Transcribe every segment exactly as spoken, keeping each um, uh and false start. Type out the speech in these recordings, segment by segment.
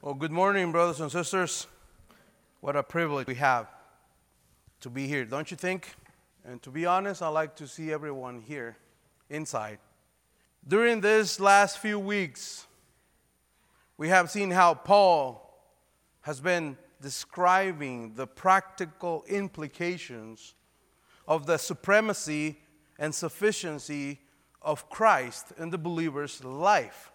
Well, good morning, brothers and sisters. What a privilege we have to be here, don't you think? And to be honest, I like to see everyone here inside. During these last few weeks, we have seen how Paul has been describing the practical implications of the supremacy and sufficiency of Christ in the believer's life.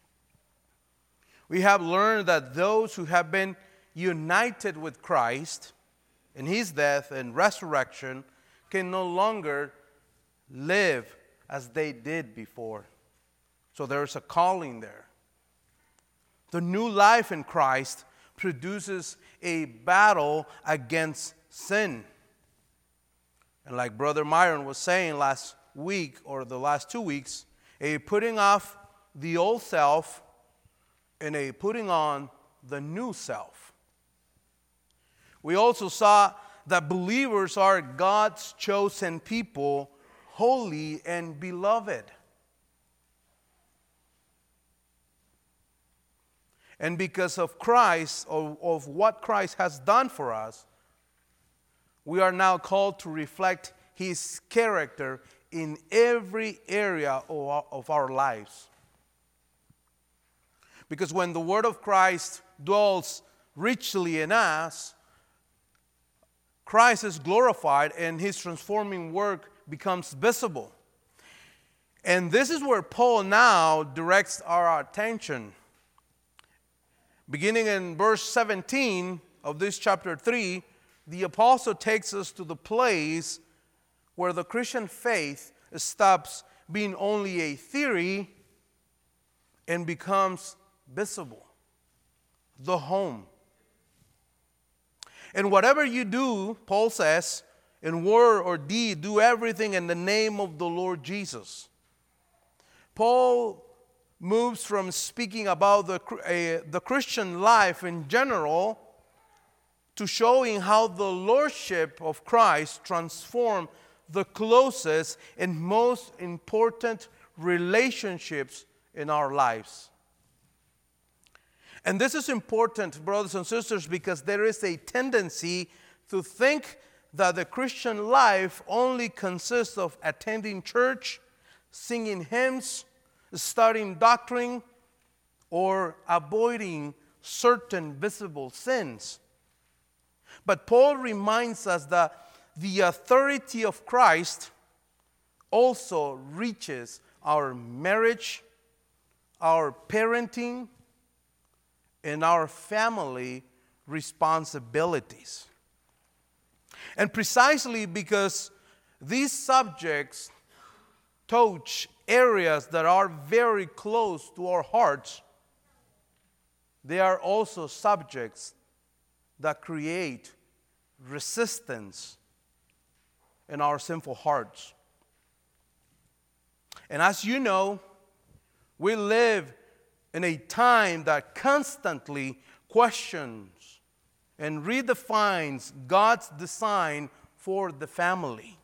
We have learned that those who have been united with Christ in his death and resurrection can no longer live as they did before. So there's a calling there. The new life in Christ produces a battle against sin. And like Brother Myron was saying last week or the last two weeks, a putting off the old self and a putting on the new self. We also saw that believers are God's chosen people, holy and beloved. And because of Christ, of, of what Christ has done for us, we are now called to reflect his character in every area of our, of our lives. Because when the word of Christ dwells richly in us, Christ is glorified and his transforming work becomes visible. And this is where Paul now directs our attention. Beginning in verse seventeen of this chapter three, the apostle takes us to the place where the Christian faith stops being only a theory and becomes visible, the home. And whatever you do, Paul says, in word or deed, do everything in the name of the Lord Jesus. Paul moves from speaking about the, uh, the Christian life in general to showing how the lordship of Christ transforms the closest and most important relationships in our lives. And this is important, brothers and sisters, because there is a tendency to think that the Christian life only consists of attending church, singing hymns, studying doctrine, or avoiding certain visible sins. But Paul reminds us that the authority of Christ also reaches our marriage, our parenting, and our family responsibilities. And precisely because these subjects touch areas that are very close to our hearts, they are also subjects that create resistance in our sinful hearts. And as you know, we live in a time that constantly questions and redefines God's design for the family.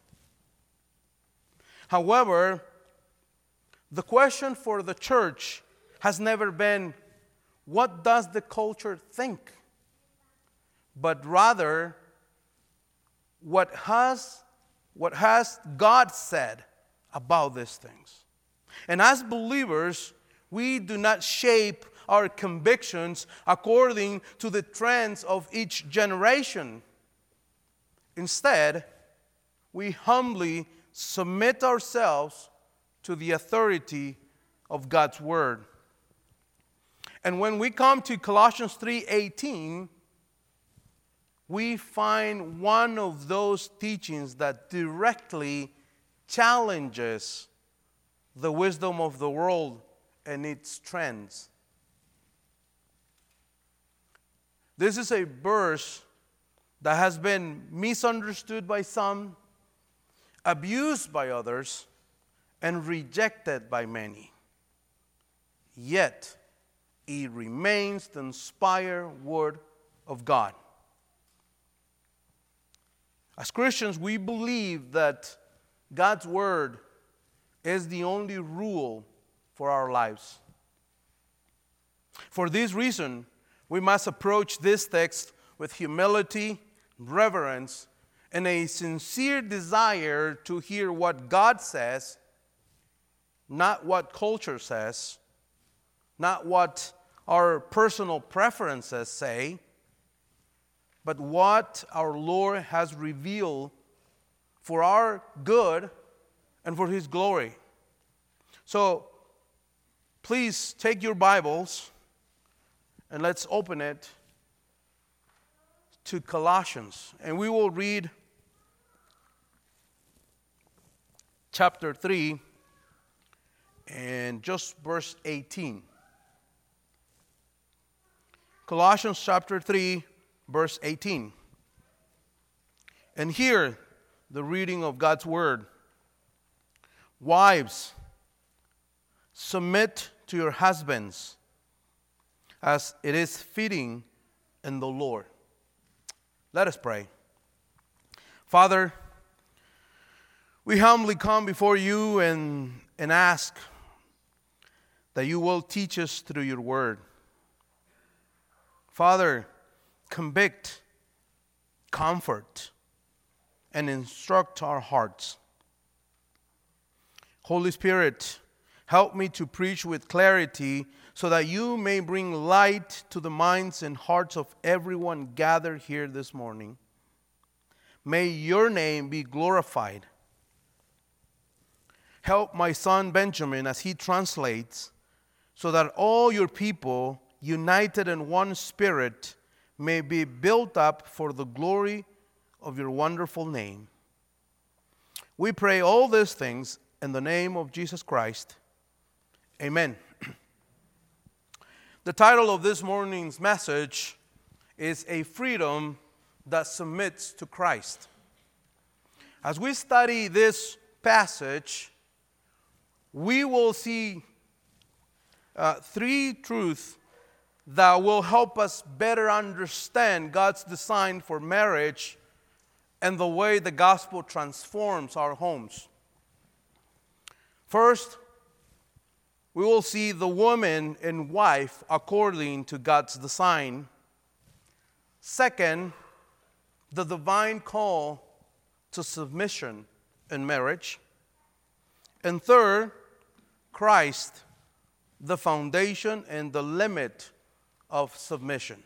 However, the question for the church has never been, what does the culture think? But rather, what has, what has God said about these things? And as believers, we do not shape our convictions according to the trends of each generation. Instead, we humbly submit ourselves to the authority of God's Word. And when we come to Colossians three eighteen, we find one of those teachings that directly challenges the wisdom of the world and its trends. This is a verse that has been misunderstood by some, abused by others, and rejected by many. Yet, it remains the inspired word of God. As Christians, we believe that God's word is the only rule for our lives. For this reason, we must approach this text with humility, reverence, and a sincere desire to hear what God says, not what culture says, not what our personal preferences say, but what our Lord has revealed for our good and for His glory. So, please take your Bibles and let's open it to Colossians. And we will read chapter three and just verse eighteen. Colossians chapter three, verse eighteen. And hear the reading of God's word. Wives, submit to your husbands as it is fitting in the Lord. Let us pray. Father, we humbly come before you and, and ask that you will teach us through your word. Father, convict, comfort, and instruct our hearts. Holy Spirit, help me to preach with clarity so that you may bring light to the minds and hearts of everyone gathered here this morning. May your name be glorified. Help my son Benjamin as he translates, so that all your people, united in one spirit, may be built up for the glory of your wonderful name. We pray all these things in the name of Jesus Christ. Amen. The title of this morning's message is A Freedom That Submits to Christ. As we study this passage, we will see uh, three truths that will help us better understand God's design for marriage and the way the gospel transforms our homes. First, we will see the woman and wife according to God's design. Second, the divine call to submission in marriage. And third, Christ, the foundation and the limit of submission.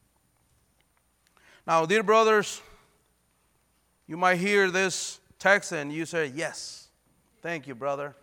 Now, dear brothers, you might hear this text and you say, yes, thank you, brother.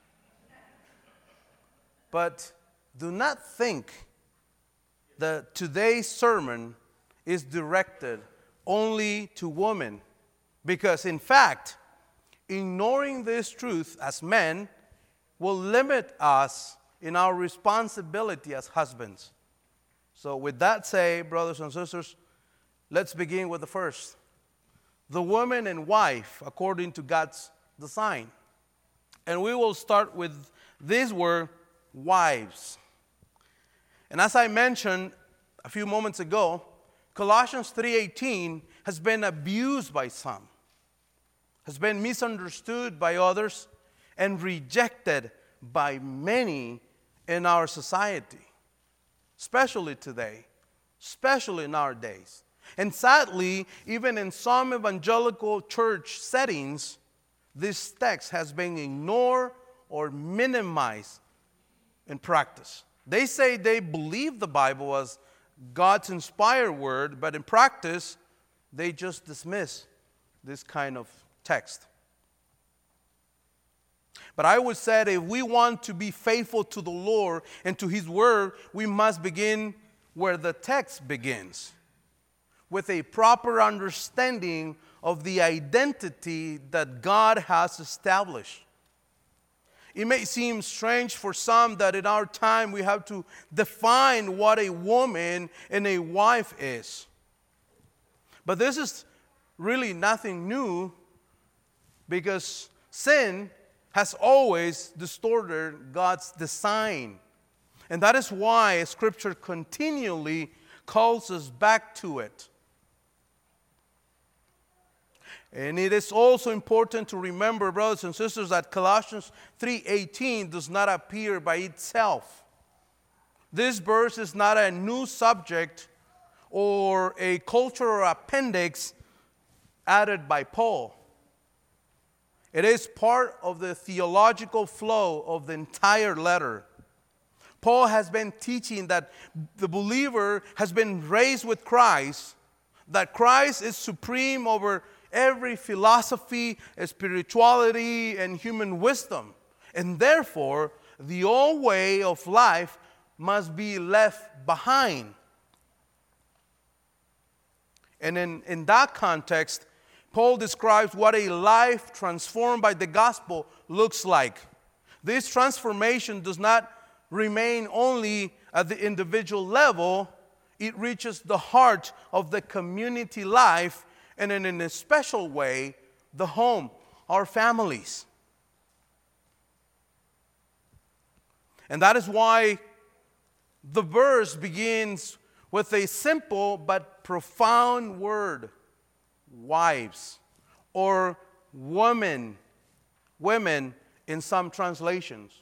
But do not think that today's sermon is directed only to women, because in fact, ignoring this truth as men will limit us in our responsibility as husbands. So with that said, brothers and sisters, let's begin with the first. The woman and wife according to God's design. And we will start with this word, wives. And as I mentioned a few moments ago, Colossians three eighteen has been abused by some, has been misunderstood by others, and rejected by many in our society, especially today, especially in our days. And sadly, even in some evangelical church settings, this text has been ignored or minimized in practice. They say they believe the Bible as God's inspired word, but in practice, they just dismiss this kind of text. But I would say that if we want to be faithful to the Lord and to His word, we must begin where the text begins, with a proper understanding of the identity that God has established. It may seem strange for some that in our time we have to define what a woman and a wife is. But this is really nothing new, because sin has always distorted God's design. And that is why Scripture continually calls us back to it. And it is also important to remember, brothers and sisters, that Colossians three eighteen does not appear by itself. This verse is not a new subject or a cultural appendix added by Paul. It is part of the theological flow of the entire letter. Paul has been teaching that the believer has been raised with Christ, that Christ is supreme over every philosophy, spirituality, and human wisdom. And therefore, the old way of life must be left behind. And in, in that context, Paul describes what a life transformed by the gospel looks like. This transformation does not remain only at the individual level. It reaches the heart of the community life, and in a special way, the home, our families. And that is why the verse begins with a simple but profound word, wives, or women, women in some translations.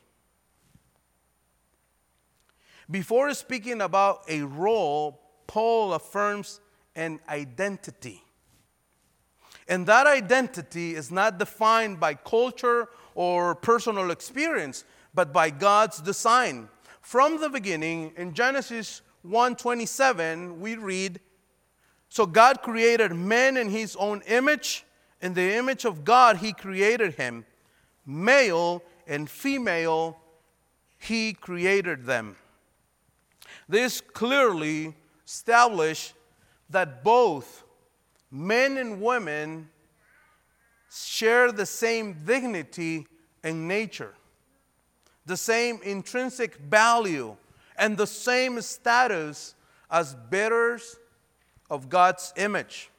Before speaking about a role, Paul affirms an identity. And that identity is not defined by culture or personal experience, but by God's design. From the beginning, in Genesis one twenty-seven, we read, "So God created man in his own image. In the image of God he created him. Male and female he created them." This clearly established that both men and women share the same dignity and nature, the same intrinsic value, and the same status as bearers of God's image.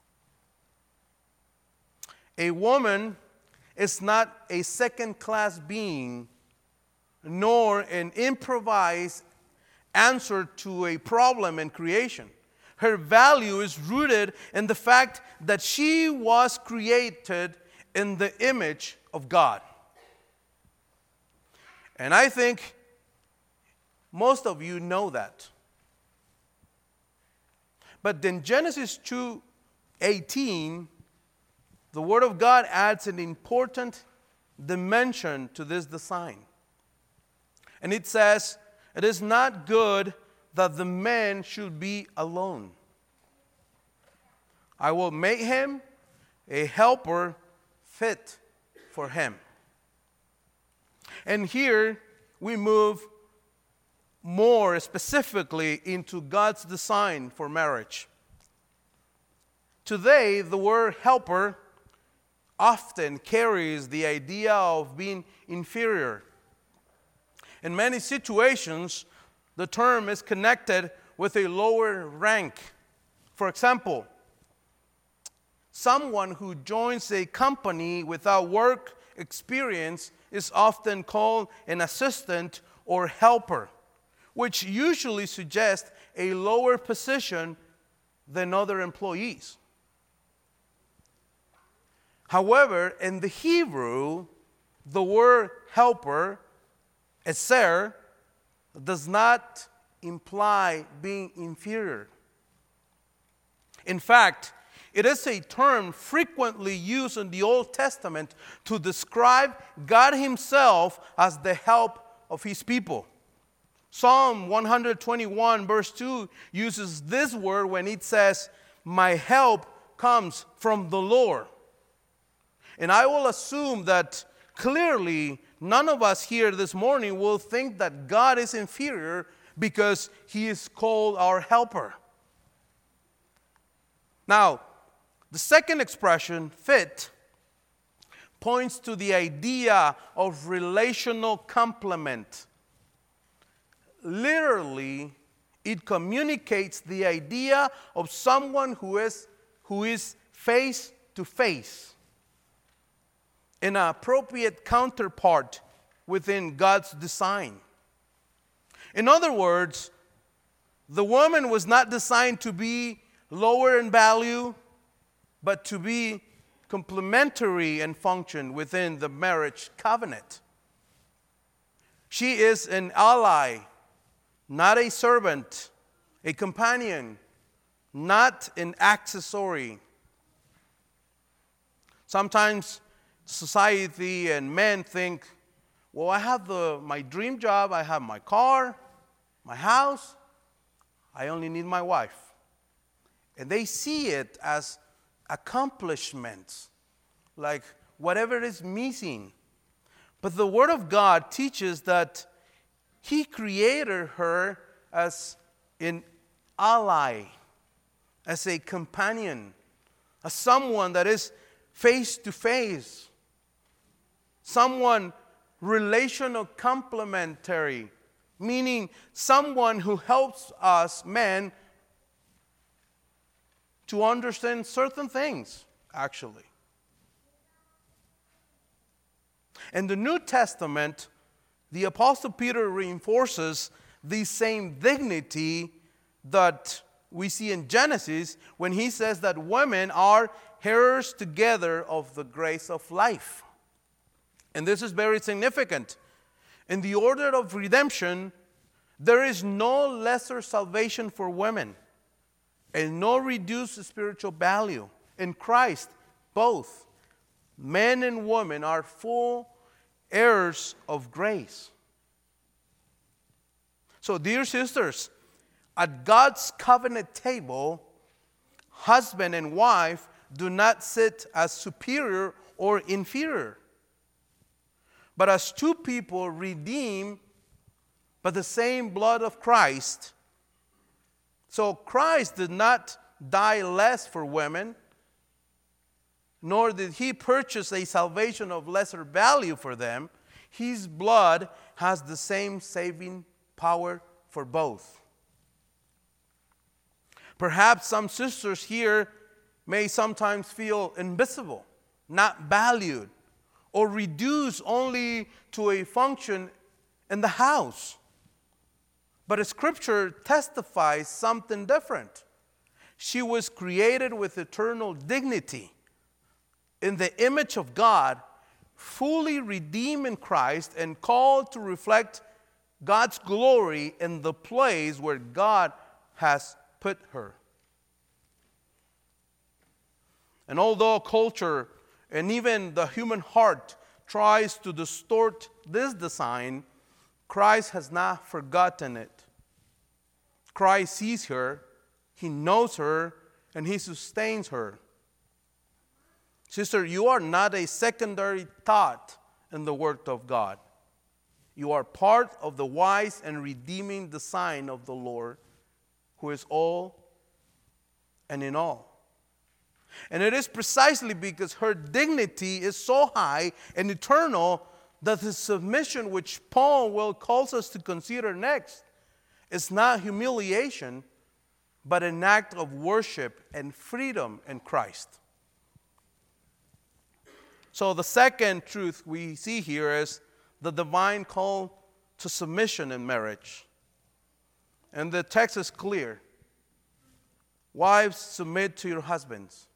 A woman is not a second-class being, nor an improvised answer to a problem in creation. Her value is rooted in the fact that she was created in the image of God. And I think most of you know that. But in Genesis two eighteen, the Word of God adds an important dimension to this design. And it says, "It is not good that the man should be alone. I will make him a helper fit for him." And here we move more specifically into God's design for marriage. Today, the word helper often carries the idea of being inferior. In many situations, the term is connected with a lower rank. For example, someone who joins a company without work experience is often called an assistant or helper, which usually suggests a lower position than other employees. However, in the Hebrew, the word helper, eser, does not imply being inferior. In fact, it is a term frequently used in the Old Testament to describe God Himself as the help of His people. Psalm one twenty-one verse two uses this word when it says, "My help comes from the Lord." And I will assume that clearly none of us here this morning will think that God is inferior because He is called our helper. Now, the second expression, fit, points to the idea of relational complement. Literally, it communicates the idea of someone who is, who is face to face, an appropriate counterpart within God's design. In other words, the woman was not designed to be lower in value, but to be complementary in function within the marriage covenant. She is an ally not a servant, a companion, not an accessory. Sometimes society and men think, well, I have the, my dream job, I have my car, my house, I only need my wife. And they see it as accomplishments, like whatever is missing. But the Word of God teaches that He created her as an ally, as a companion, as someone that is face to face, someone relational complementary, meaning someone who helps us men to understand certain things, actually. In the New Testament, the Apostle Peter reinforces the same dignity that we see in Genesis when he says that women are heirs together of the grace of life. And this is very significant. In the order of redemption, there is no lesser salvation for women and no reduced spiritual value. In Christ, both men and women are full heirs of grace. So, dear sisters, at God's covenant table, husband and wife do not sit as superior or inferior, but as two people redeemed by the same blood of Christ. So Christ did not die less for women, nor did He purchase a salvation of lesser value for them. His blood has the same saving power for both. Perhaps some sisters here may sometimes feel invisible, not valued, or reduced only to a function in the house. But Scripture testifies something different. She was created with eternal dignity in the image of God, fully redeemed in Christ, and called to reflect God's glory in the place where God has put her. And although culture and even the human heart tries to distort this design, Christ has not forgotten it. Christ sees her, He knows her, and He sustains her. Sister, you are not a secondary thought in the work of God. You are part of the wise and redeeming design of the Lord, who is all and in all. And it is precisely because her dignity is so high and eternal that the submission which Paul will calls us to consider next is not humiliation, but an act of worship and freedom in Christ. So the second truth we see here is the divine call to submission in marriage. And the text is clear. Wives, submit to your husbands.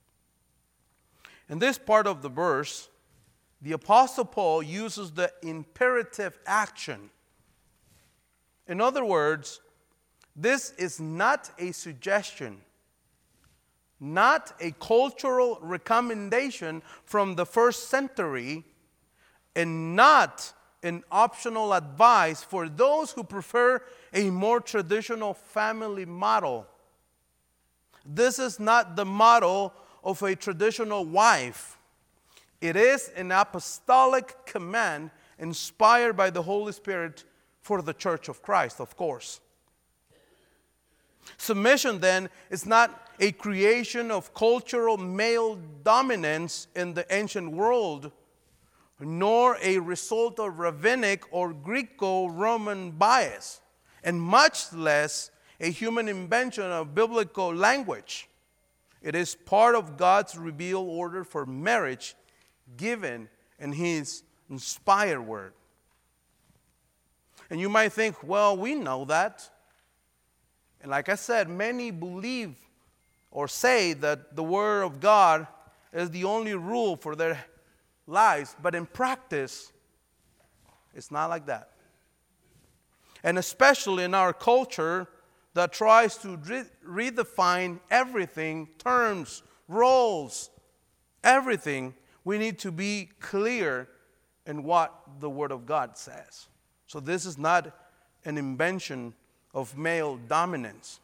In this part of the verse, the Apostle Paul uses the imperative action. In other words, this is not a suggestion, not a cultural recommendation from the first century, and not an optional advice for those who prefer a more traditional family model. This is not the model of a traditional wife. It is an apostolic command inspired by the Holy Spirit for the Church of Christ, of course. Submission, then, is not a creation of cultural male dominance in the ancient world, nor a result of rabbinic or Greco-Roman bias, and much less a human invention of biblical language. It is part of God's revealed order for marriage given in His inspired word. And you might think, well, we know that. And like I said, many believe or say that the Word of God is the only rule for their lives. But in practice, it's not like that. and especially in our culture that tries to re- redefine everything, terms, roles, everything, we need to be clear in what the Word of God says. So this is not an invention of male dominance.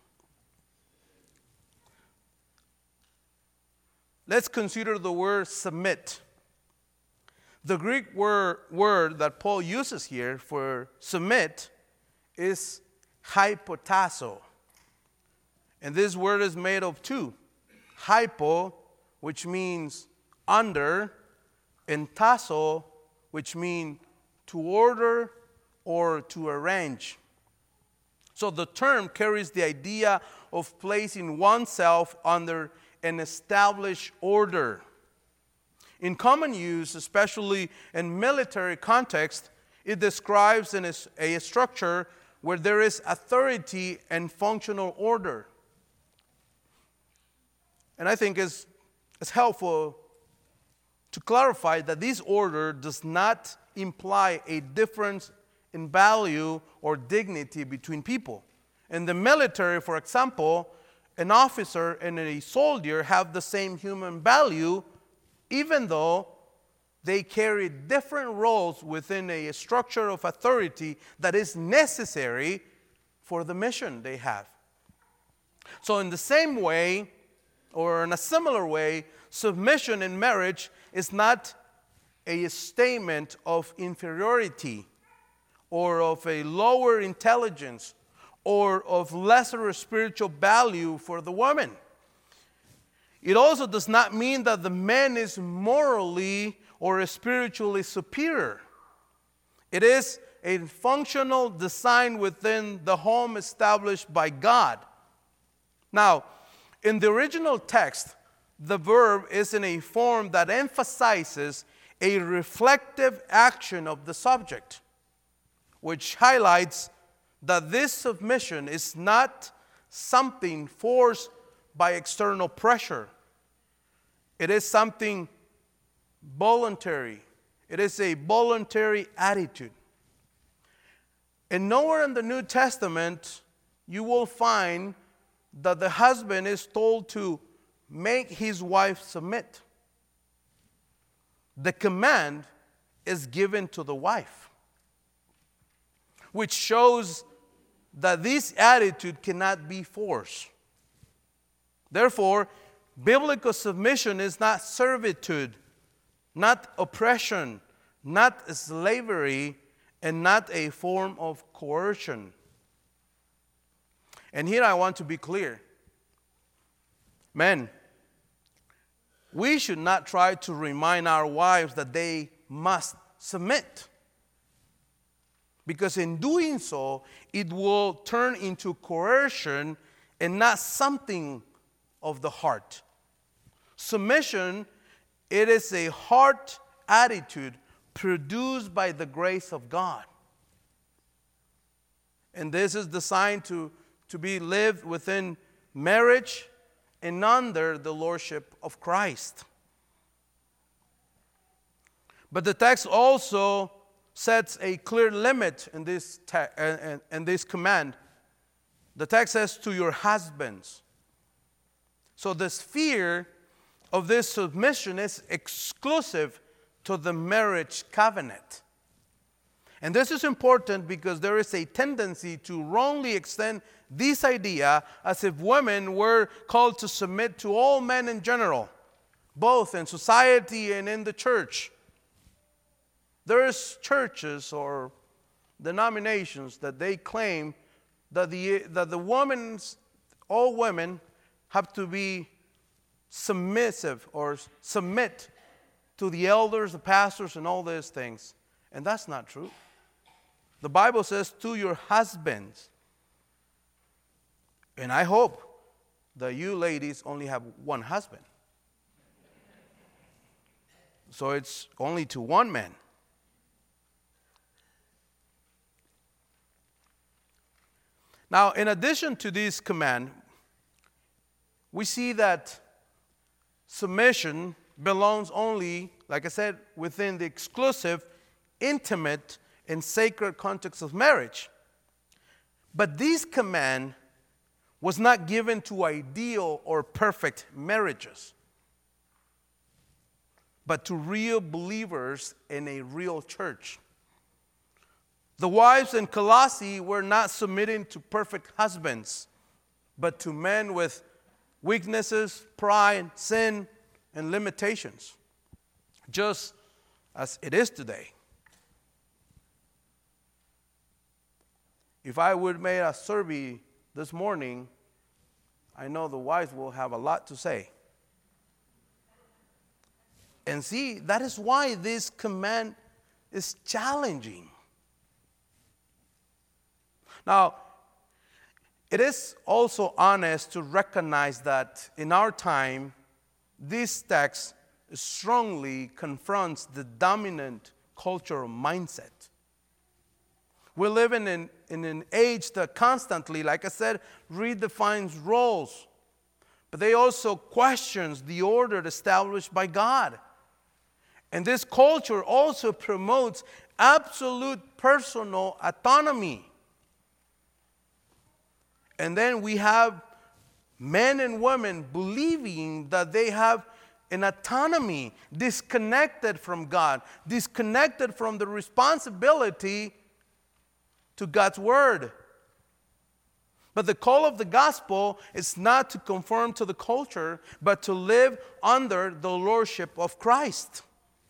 Let's consider the word submit. The Greek word, word that Paul uses here for submit is hypotasso. And this word is made of two. Hypo, which means under, and tasso, which means to order or to arrange. So the term carries the idea of placing oneself under an established order. In common use, especially in military context, it describes an, a structure where there is authority and functional order. And I think it's, it's helpful to clarify that this order does not imply a difference in value or dignity between people. In the military, for example, an officer and a soldier have the same human value, even though they carry different roles within a structure of authority that is necessary for the mission they have. So in the same way, or in a similar way, submission in marriage is not a statement of inferiority or of a lower intelligence or of lesser spiritual value for the woman. It also does not mean that the man is morally or spiritually superior. It is a functional design within the home established by God. Now, in the original text, the verb is in a form that emphasizes a reflective action of the subject, which highlights that this submission is not something forced by external pressure. It is something voluntary. It is a voluntary attitude. And nowhere in the New Testament you will find that the husband is told to make his wife submit. The command is given to the wife, which shows that this attitude cannot be forced. Therefore, biblical submission is not servitude, not oppression, not slavery, and not a form of coercion. And here I want to be clear. Men, we should not try to remind our wives that they must submit. Because in doing so, it will turn into coercion and not something of the heart. Submission, it is a heart attitude produced by the grace of God. And this is designed to, to be lived within marriage and under the lordship of Christ. But the text also sets a clear limit in this, te- in, in this command. The text says, to your husbands. So the sphere of this submission is exclusive to the marriage covenant. And this is important because there is a tendency to wrongly extend this idea as if women were called to submit to all men in general, both in society and in the church. There's churches or denominations that they claim that the that the women's all women have to be submissive or submit to the elders, the pastors, and all these things. And that's not true. The Bible says, to your husbands. And I hope that you ladies only have one husband. So it's only to one man. Now, in addition to this command, we see that submission belongs only, like I said, within the exclusive, intimate, and sacred context of marriage. But this command was not given to ideal or perfect marriages, but to real believers in a real church. The wives in Colossae were not submitting to perfect husbands, but to men with weaknesses, pride, sin, and limitations, just as it is today. If I would make a survey this morning, I know the wives will have a lot to say. And see, that is why this command is challenging. Now, it is also honest to recognize that in our time, this text strongly confronts the dominant cultural mindset. We're living in, in an age that constantly, like I said, redefines roles. But they also questions the order established by God. And this culture also promotes absolute personal autonomy. And then we have men and women believing that they have an autonomy disconnected from God, disconnected from the responsibility to God's word. But the call of the gospel is not to conform to the culture, but to live under the lordship of Christ.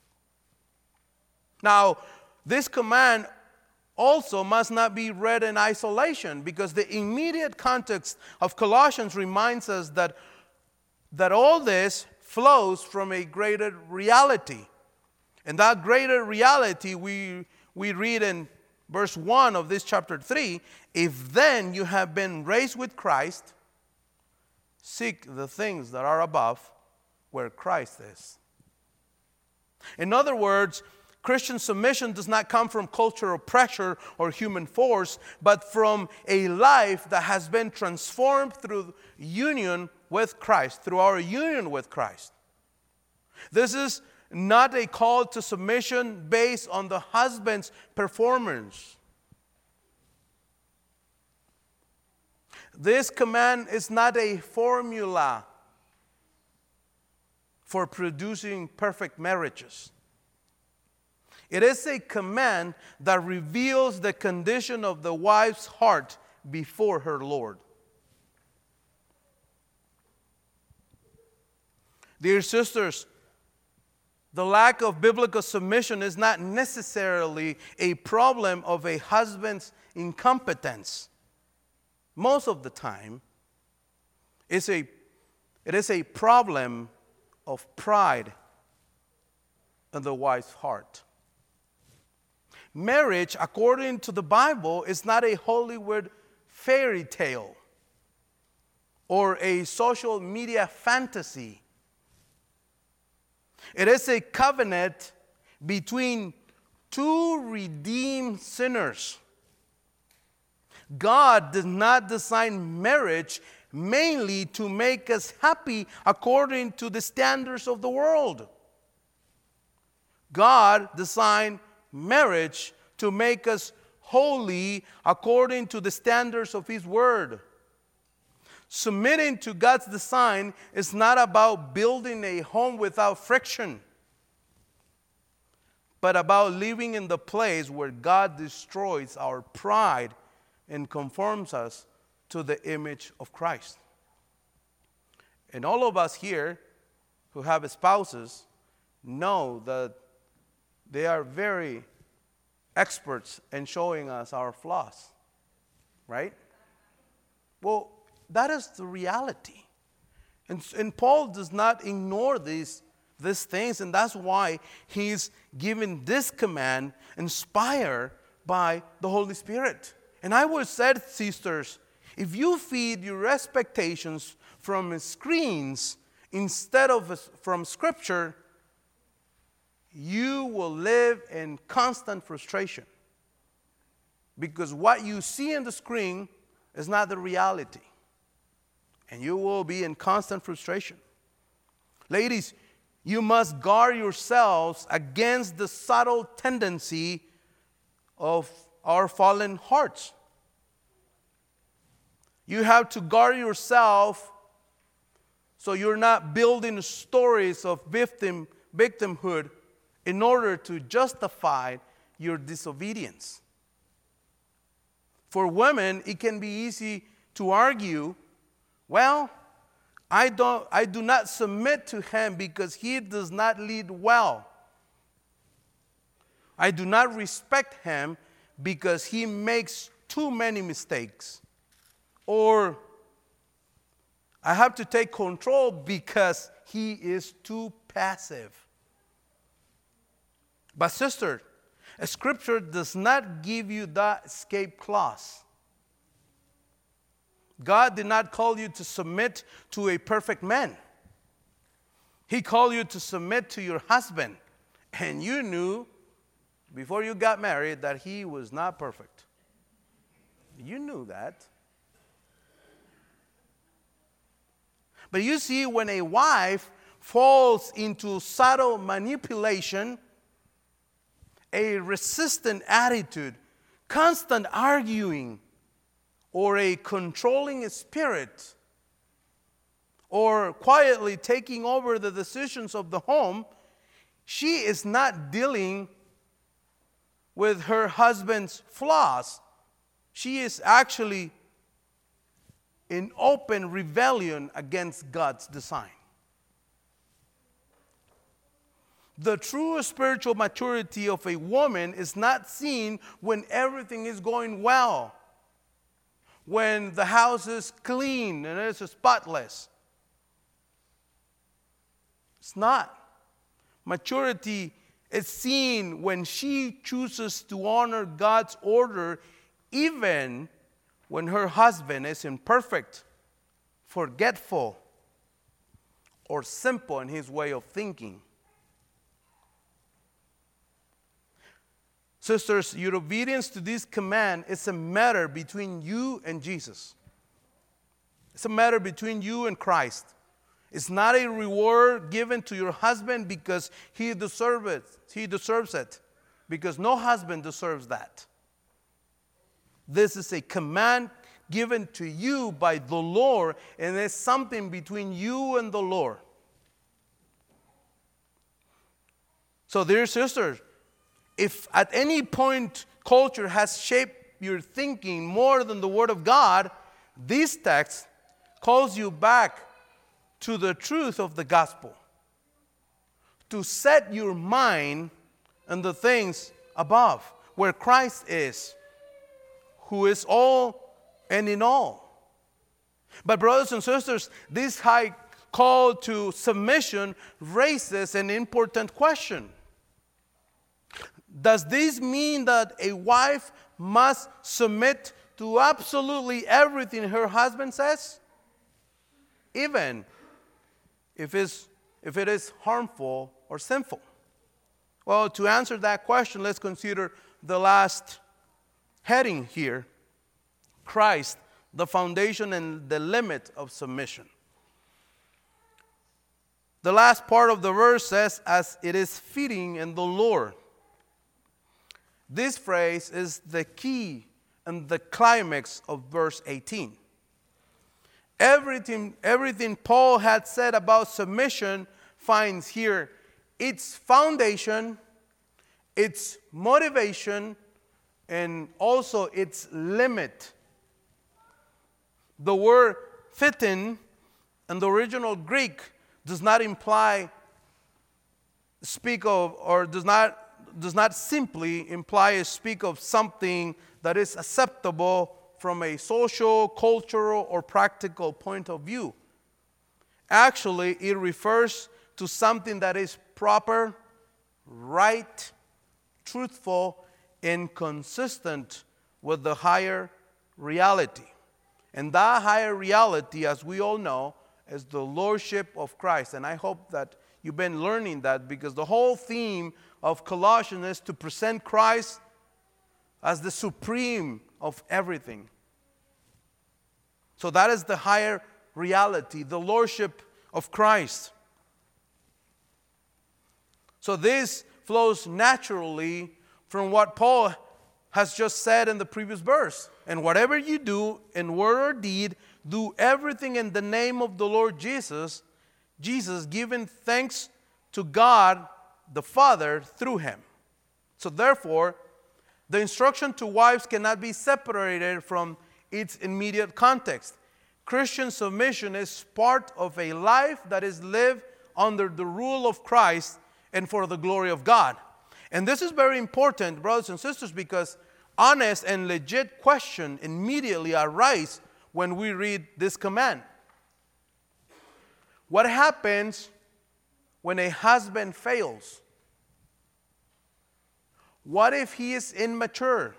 Now, this command also must not be read in isolation, because the immediate context of Colossians reminds us that, that all this flows from a greater reality. And that greater reality we, we read in verse one of this chapter three, if then you have been raised with Christ, seek the things that are above, where Christ is. In other words, Christian submission does not come from cultural pressure or human force, but from a life that has been transformed through union with Christ, through our union with Christ. This is not a call to submission based on the husband's performance. This command is not a formula for producing perfect marriages. It is a command that reveals the condition of the wife's heart before her Lord. Dear sisters, the lack of biblical submission is not necessarily a problem of a husband's incompetence. Most of the time, it's a, it is a problem of pride in the wife's heart. Marriage, according to the Bible, is not a Hollywood fairy tale or a social media fantasy. It is a covenant between two redeemed sinners. God did not design marriage mainly to make us happy according to the standards of the world. God designed marriage to make us holy according to the standards of His Word. Submitting to God's design is not about building a home without friction, but about living in the place where God destroys our pride and conforms us to the image of Christ. And all of us here who have spouses know that they are very experts in showing us our flaws, right? Well, that is the reality. And, and Paul does not ignore these, these things, and that's why he's given this command inspired by the Holy Spirit. And I would say, sisters, if you feed your expectations from screens instead of from Scripture, you will live in constant frustration, because what you see in the screen is not the reality, and you will be in constant frustration. Ladies, you must guard yourselves against the subtle tendency of our fallen hearts. You have to guard yourself so you're not building stories of victim, victimhood in order to justify your disobedience. For women, it can be easy to argue, well, I don't I do not submit to him because he does not lead well. I do not respect him because he makes too many mistakes. Or I have to take control because he is too passive. But sister, Scripture does not give you that escape clause. God did not call you to submit to a perfect man. He called you to submit to your husband. And you knew before you got married that he was not perfect. You knew that. But you see, when a wife falls into subtle manipulation, a resistant attitude, constant arguing, or a controlling spirit, or quietly taking over the decisions of the home, she is not dealing with her husband's flaws. She is actually in open rebellion against God's design. The true spiritual maturity of a woman is not seen when everything is going well, when the house is clean and it's spotless. It's not. Maturity is seen when she chooses to honor God's order even when her husband is imperfect, forgetful, or simple in his way of thinking. Sisters, your obedience to this command is a matter between you and Jesus. It's a matter between you and Christ. It's not a reward given to your husband because he deserves it. He deserves it. Because no husband deserves that. This is a command given to you by the Lord, and it's something between you and the Lord. So, dear sisters, if at any point culture has shaped your thinking more than the Word of God, this text calls you back to the truth of the gospel. To set your mind on the things above, where Christ is, who is all and in all. But brothers and sisters, this high call to submission raises an important question. Does this mean that a wife must submit to absolutely everything her husband says? Even if it's, if it is harmful or sinful? Well, to answer that question, let's consider the last heading here. Christ, the foundation and the limit of submission. The last part of the verse says, as it is fitting in the Lord. This phrase is the key and the climax of verse eighteen. Everything, everything Paul had said about submission finds here its foundation, its motivation, and also its limit. The word fitting in the original Greek does not imply, speak of, or does not does not simply imply or speak of something that is acceptable from a social, cultural, or practical point of view. Actually, it refers to something that is proper, right, truthful, and consistent with the higher reality. And that higher reality, as we all know, is the lordship of Christ. And I hope that you've been learning that, because the whole theme of Colossians is to present Christ as the supreme of everything. So that is the higher reality, the lordship of Christ. So this flows naturally from what Paul has just said in the previous verse. And whatever you do in word or deed, do everything in the name of the Lord Jesus, Jesus giving thanks to God the Father through him. So therefore, the instruction to wives cannot be separated from its immediate context. Christian submission is part of a life that is lived under the rule of Christ and for the glory of God. And this is very important, brothers and sisters, because honest and legit questions immediately arise when we read this command. What happens when a husband fails? What if he is immature?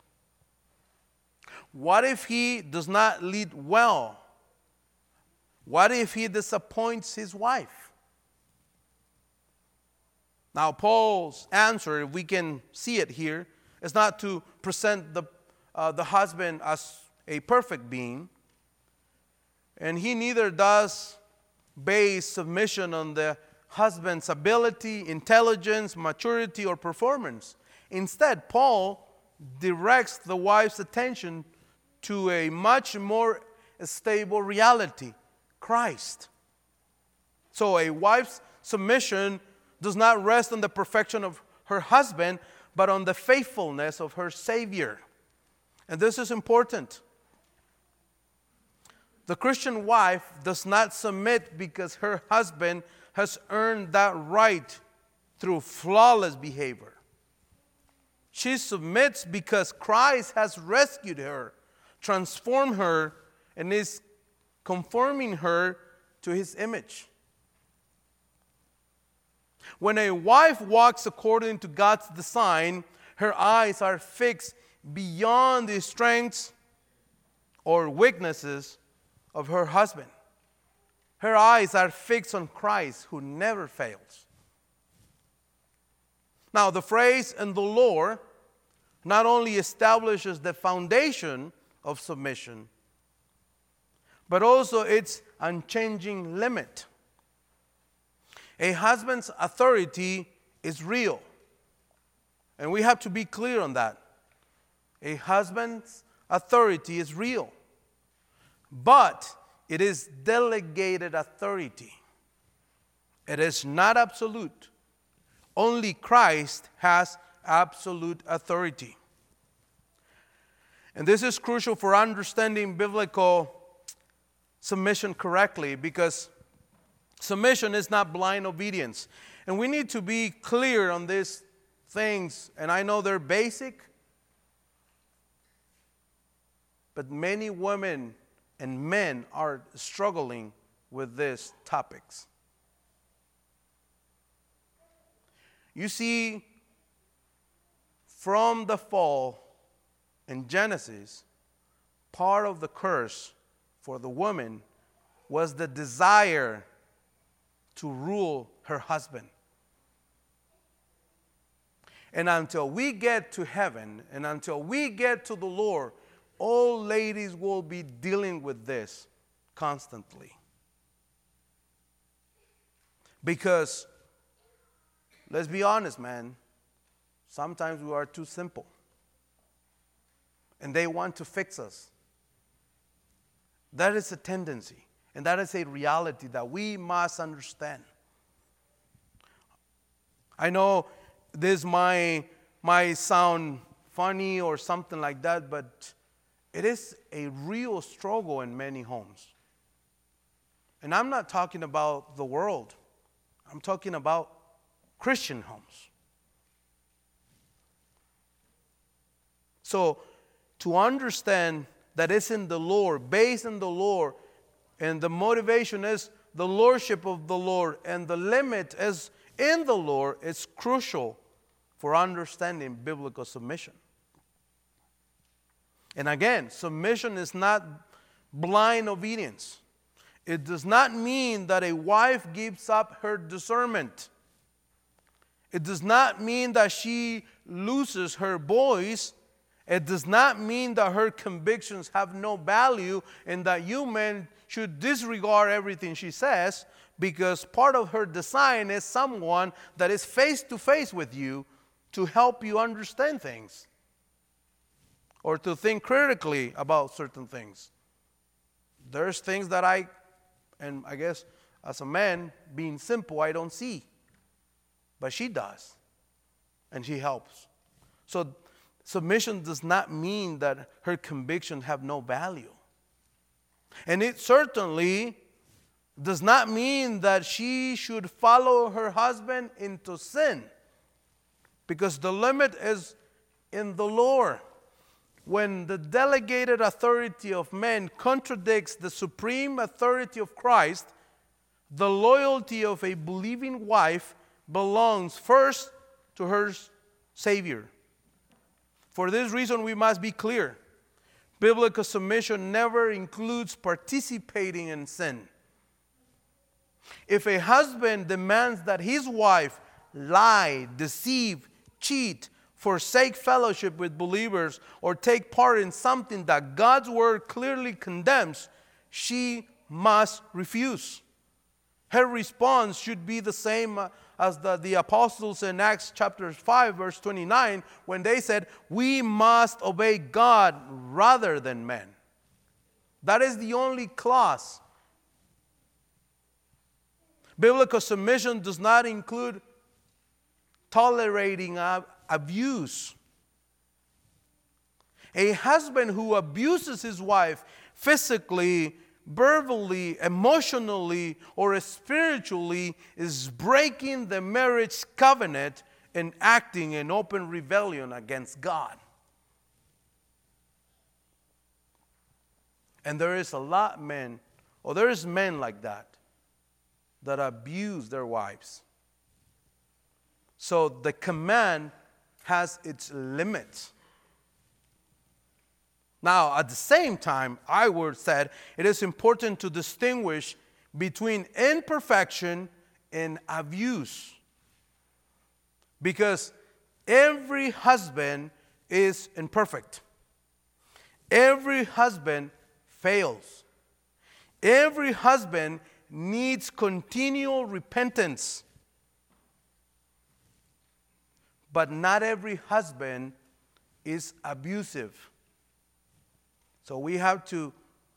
What if he does not lead well? What if he disappoints his wife? Now, Paul's answer, if we can see it here, is not to present the, uh, the husband as a perfect being. And he neither does base submission on the husband's ability, intelligence, maturity, or performance. Instead, Paul directs the wife's attention to a much more stable reality, Christ. So a wife's submission does not rest on the perfection of her husband, but on the faithfulness of her Savior. And this is important. The Christian wife does not submit because her husband has earned that right through flawless behavior. She submits because Christ has rescued her, transformed her, and is conforming her to his image. When a wife walks according to God's design, her eyes are fixed beyond the strengths or weaknesses of her husband. Her eyes are fixed on Christ, who never fails. Now, the phrase "in the Lord" not only establishes the foundation of submission, but also its unchanging limit. A husband's authority is real, and we have to be clear on that. A husband's authority is real, but it is delegated authority. It is not absolute. Only Christ has absolute authority. And this is crucial for understanding biblical submission correctly, because submission is not blind obedience. And we need to be clear on these things. And I know they're basic, but many women and men are struggling with these topics. You see, from the fall in Genesis, part of the curse for the woman was the desire to rule her husband. And until we get to heaven, and until we get to the Lord, all ladies will be dealing with this constantly. Because, let's be honest, man, sometimes we are too simple. And they want to fix us. That is a tendency. And that is a reality that we must understand. I know this might, might sound funny or something like that, but it is a real struggle in many homes. And I'm not talking about the world. I'm talking about Christian homes. So, to understand that it's in the Lord, based in the Lord, and the motivation is the lordship of the Lord, and the limit is in the Lord, it's crucial for understanding biblical submission. And again, submission is not blind obedience. It does not mean that a wife gives up her discernment. It does not mean that she loses her voice. It does not mean that her convictions have no value and that you men should disregard everything she says, because part of her design is someone that is face to face with you to help you understand things. or to think critically about certain things. There's things that I, and I guess as a man, being simple, I don't see. But she does. And she helps. So submission does not mean that her convictions have no value. And it certainly does not mean that she should follow her husband into sin. Because the limit is in the Lord. When the delegated authority of men contradicts the supreme authority of Christ, the loyalty of a believing wife belongs first to her Savior. For this reason, we must be clear. Biblical submission never includes participating in sin. If a husband demands that his wife lie, deceive, cheat, forsake fellowship with believers, or take part in something that God's word clearly condemns, she must refuse. Her response should be the same as the, the apostles in Acts chapter five, verse twenty-nine, when they said, we must obey God rather than men. That is the only clause. Biblical submission does not include tolerating abuse. A husband who abuses his wife physically, verbally, emotionally, or spiritually is breaking the marriage covenant and acting in open rebellion against God. And there is a lot of men, or there is men like that, that abuse their wives. So the command has its limits. Now, at the same time, I would say it is important to distinguish between imperfection and abuse. Because every husband is imperfect. Every husband fails. Every husband needs continual repentance. But not every husband is abusive. So we have to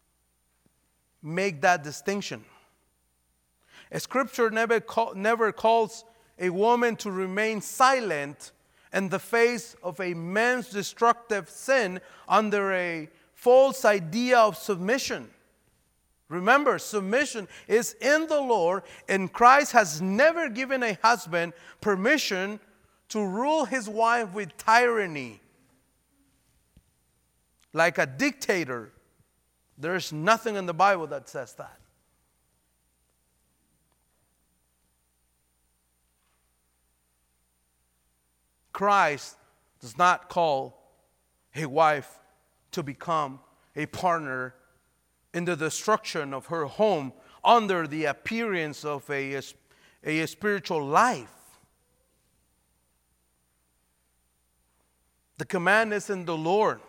make that distinction. Scripture never, call, never calls a woman to remain silent in the face of a man's destructive sin under a false idea of submission. Remember, submission is in the Lord, and Christ has never given a husband permission to rule his wife with tyranny. Like a dictator. There's nothing in the Bible that says that. Christ does not call a wife to become a partner in the destruction of her home under the appearance of a, a spiritual life. The command is in the Lord.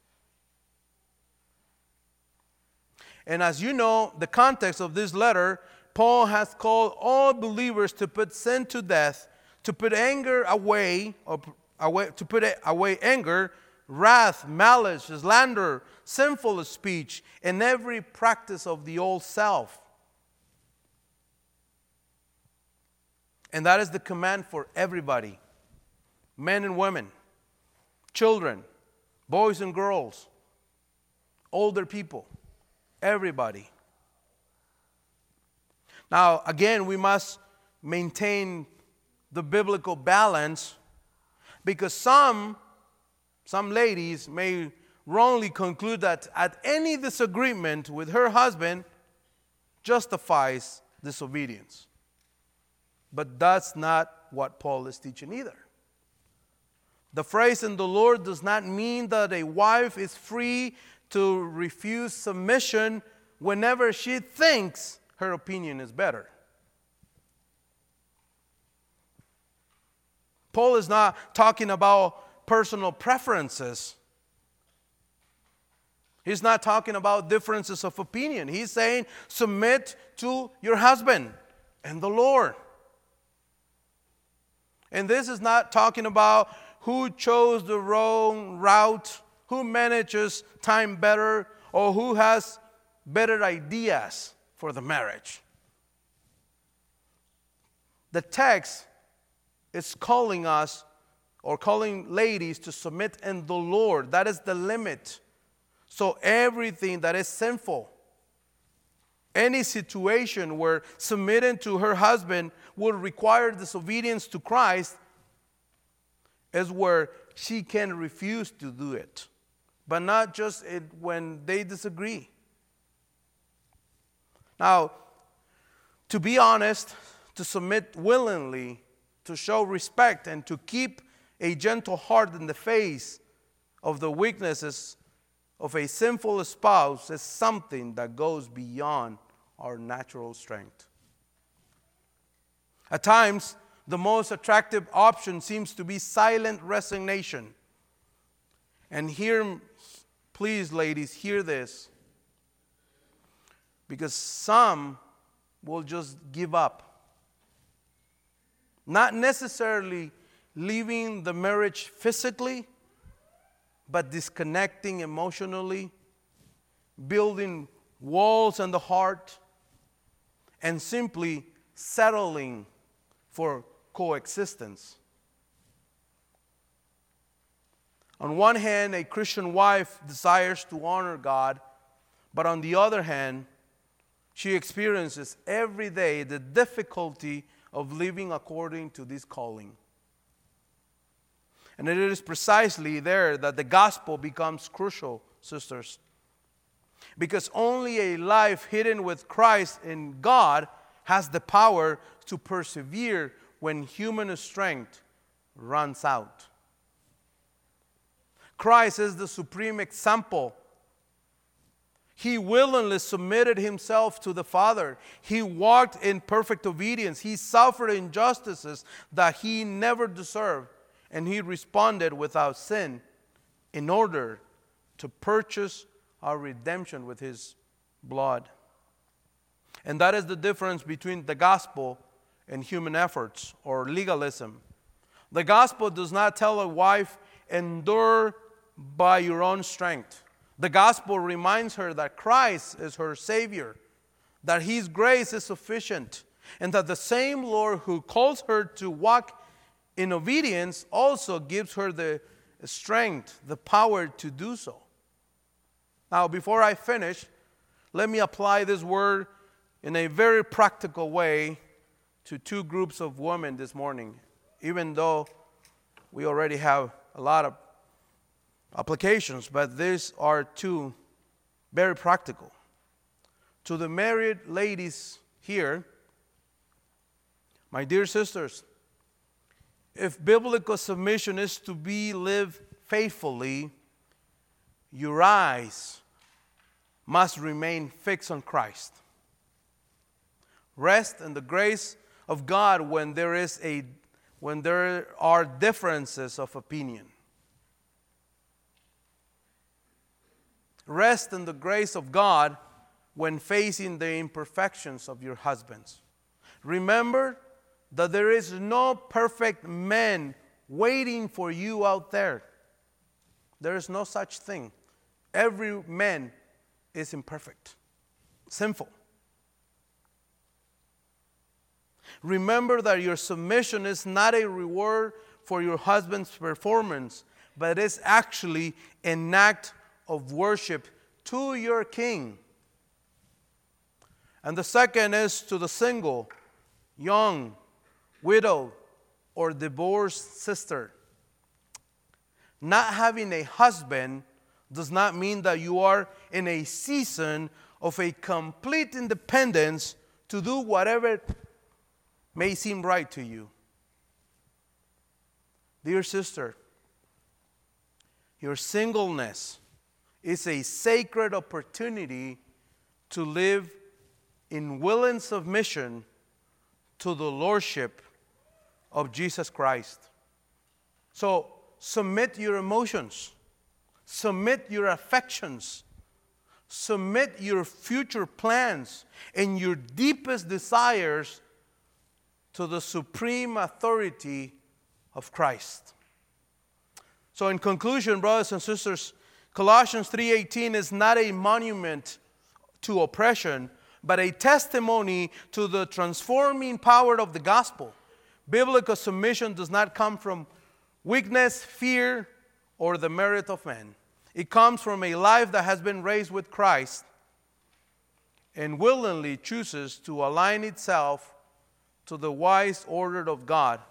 And as you know, the context of this letter, Paul has called all believers to put sin to death, to put anger away, or away to put away anger, wrath, malice, slander, sinful speech, and every practice of the old self. And that is the command for everybody, men and women, children, boys and girls, older people, everybody. Now, again, we must maintain the biblical balance, because some, some ladies may wrongly conclude that at any disagreement with her husband justifies disobedience. But that's not what Paul is teaching either. The phrase "in the Lord" does not mean that a wife is free to refuse submission whenever she thinks her opinion is better. Paul is not talking about personal preferences. He's not talking about differences of opinion. He's saying submit to your husband and the Lord. And this is not talking about who chose the wrong route who manages time better, or who has better ideas for the marriage. The text is calling us, or calling ladies, to submit in the Lord. That is the limit. So everything that is sinful, any situation where submitting to her husband would require disobedience to Christ, is where she can refuse to do it. But not just it when they disagree. Now, to be honest, to submit willingly, to show respect, and to keep a gentle heart in the face of the weaknesses of a sinful spouse is something that goes beyond our natural strength. At times, the most attractive option seems to be silent resignation. And here, please, ladies, hear this. Because some will just give up. Not necessarily leaving the marriage physically, but disconnecting emotionally, building walls in the heart, and simply settling for coexistence. On one hand, a Christian wife desires to honor God, but on the other hand, she experiences every day the difficulty of living according to this calling. And it is precisely there that the gospel becomes crucial, sisters. Because only a life hidden with Christ in God has the power to persevere when human strength runs out. Christ is the supreme example. He willingly submitted himself to the Father. He walked in perfect obedience. He suffered injustices that he never deserved. And he responded without sin in order to purchase our redemption with his blood. And that is the difference between the gospel and human efforts or legalism. The gospel does not tell a wife, endure by your own strength. The gospel reminds her that Christ is her Savior, that his grace is sufficient, and that the same Lord who calls her to walk in obedience also gives her the strength, the power to do so. Now, before I finish, let me apply this word in a very practical way to two groups of women this morning, even though we already have a lot of applications, but these are two very practical. To the married ladies here, my dear sisters, if biblical submission is to be lived faithfully, your eyes must remain fixed on Christ. Rest in the grace of God when there is a when there are differences of opinion. Rest in the grace of God when facing the imperfections of your husbands. Remember that there is no perfect man waiting for you out there. There is no such thing. Every man is imperfect, sinful. Remember that your submission is not a reward for your husband's performance, but it is actually an act of worship to your king. And the second is to the single, young, widowed, or divorced sister. Not having a husband does not mean that you are in a season of a complete independence to do whatever may seem right to you. Dear sister, your singleness is a sacred opportunity to live in willing submission to the lordship of Jesus Christ. So submit your emotions, submit your affections, submit your future plans and your deepest desires to the supreme authority of Christ. So in conclusion, brothers and sisters, Colossians three eighteen is not a monument to oppression, but a testimony to the transforming power of the gospel. Biblical submission does not come from weakness, fear, or the merit of man. It comes from a life that has been raised with Christ and willingly chooses to align itself to the wise order of God.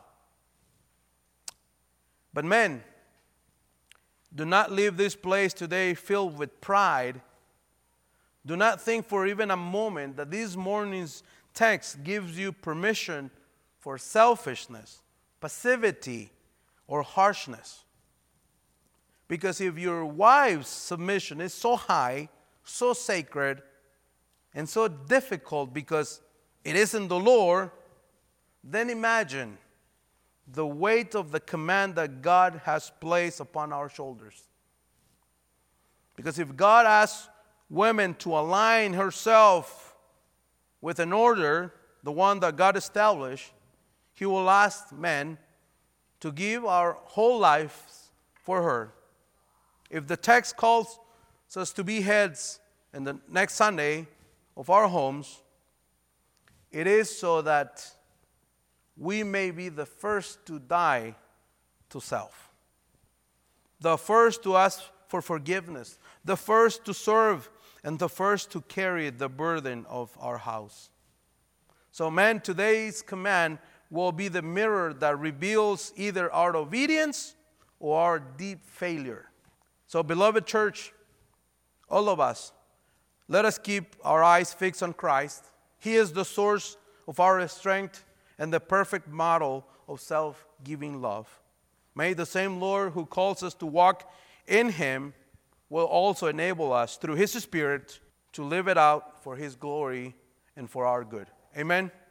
But men, do not leave this place today filled with pride. Do not think for even a moment that this morning's text gives you permission for selfishness, passivity, or harshness. Because if your wife's submission is so high, so sacred, and so difficult because it isn't the Lord, then imagine the weight of the command that God has placed upon our shoulders. Because if God asks women to align herself with an order, the one that God established, He will ask men to give our whole lives for her. If the text calls us to be heads in the next Sunday of our homes, it is so that we may be the first to die to self, the first to ask for forgiveness, the first to serve, and the first to carry the burden of our house. So, man, today's command will be the mirror that reveals either our obedience or our deep failure. So, beloved church, all of us, let us keep our eyes fixed on Christ. He is the source of our strength and the perfect model of self-giving love. May the same Lord who calls us to walk in Him will also enable us through His Spirit to live it out for His glory and for our good. Amen.